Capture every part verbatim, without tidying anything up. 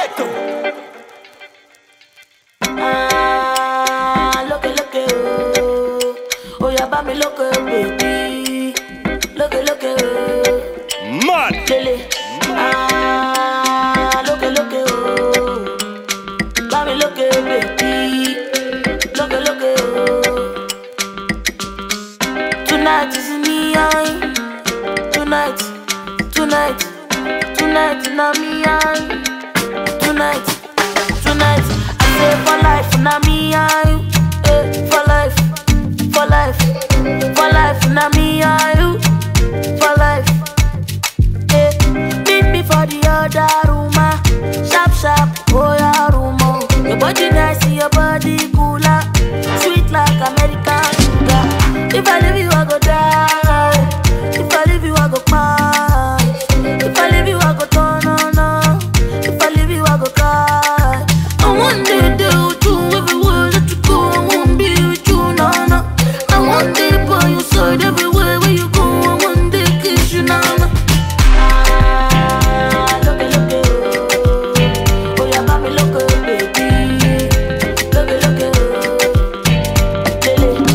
Ah, look it, look it, oh. Oh, yeah, bá mi look it, baby. Look it, look it, oh. Mad. Lily. Ah, look it, look it, oh. Bá mi look it, baby. Look it, look it, oh. Tonight is me, I. Tonight, tonight, tonight, na me, I. Tonight, tonight, I say for life, na me, I. Eh, for life, for life, for life, na me, I. For life, eh. Meet me for the other room, ah. Sharp, sharp, oh yeah, room, oh. Your body nice, your body cooler, sweet like American sugar. If I leave you, I go die. If I leave you, I go cry. If I leave you, I go turn on, on. If I leave you, I go cry. I want to do with you everywhere that you go. I won't be with you, no, no. I want to by your side everywhere where you go. I want to kiss you, no, no. Ah, look it, look it, oh. Oh, yeah, mommy, look it, baby. Look it, look it, oh. Lily.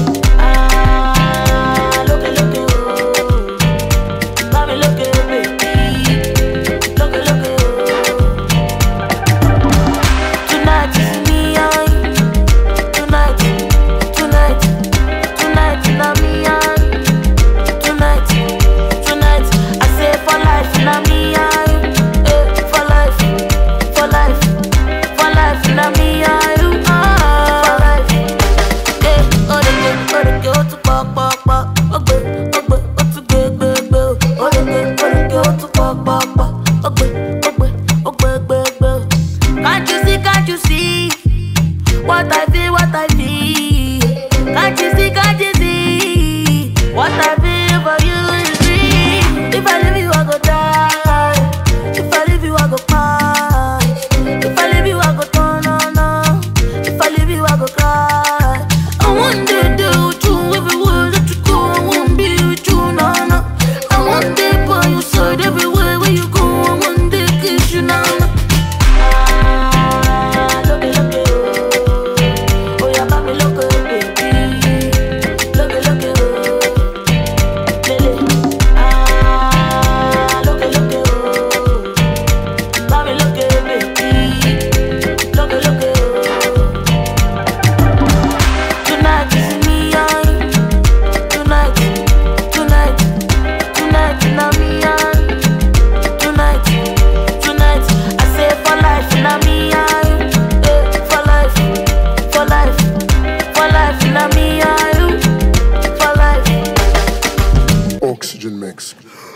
Ah, look it, look it, oh. Mommy, look it, baby. Look it, look it, oh. Tonight is me, I. Tonight, tonight, tonight, na me, I. Tonight, tonight, I say for life, na me, I. Eh, for life, for life, for life, na me, I. Ah, for life, eh, oh, the good, oh, the good, oh, to pop, pop, pop, oh, good, oh, good, oh, to good, good, good, oh, the good, oh, the good, oh, to pop, pop, pop, oh, good, oh, good, oh, good, good, good. Can't you see, can't you see what I feel, what I feel? Can't you see, can't you see what I feel for you is real? If I leave you, I go die. If I leave you, I go cry. If I leave you, I go turn on, on. If I leave you, I go cry. I want to do with you everywhere that you go. I won't be with you, no, no. I want to by your side everywhere where you go. I want to kiss you, no, no. Ah, look it, look it, oh. Oh, yeah, mommy, look it, baby. Look it, look it, oh. Lily. Ah, look it, look it, oh. Mommy, look it, baby. Look it, look it, oh. Tonight is me, I. Tonight, tonight, tonight, na me, I. Tonight, tonight, I say for life, na me, I. Eh, for life, for life, for life, na me, I. For life. Oxygen mix.